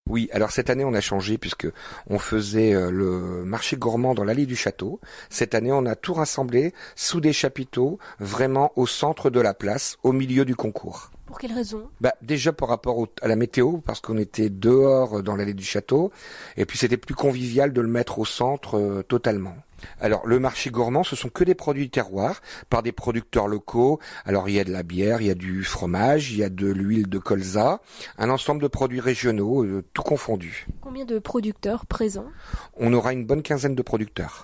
Oui, alors cette année on a changé puisque on faisait le marché gourmand dans l'allée du château. Cette année on a tout rassemblé sous des chapiteaux, vraiment au centre de la place, au milieu du concours. Pour quelle raison? Déjà par rapport à la météo, parce qu'on était dehors dans l'allée du château, et puis c'était plus convivial de le mettre au centre totalement. Alors le marché gourmand, ce sont que des produits terroirs par des producteurs locaux. Alors il y a de la bière, il y a du fromage, il y a de l'huile de colza, un ensemble de produits régionaux, tout confondu. Combien de producteurs présents? On aura une bonne quinzaine de producteurs.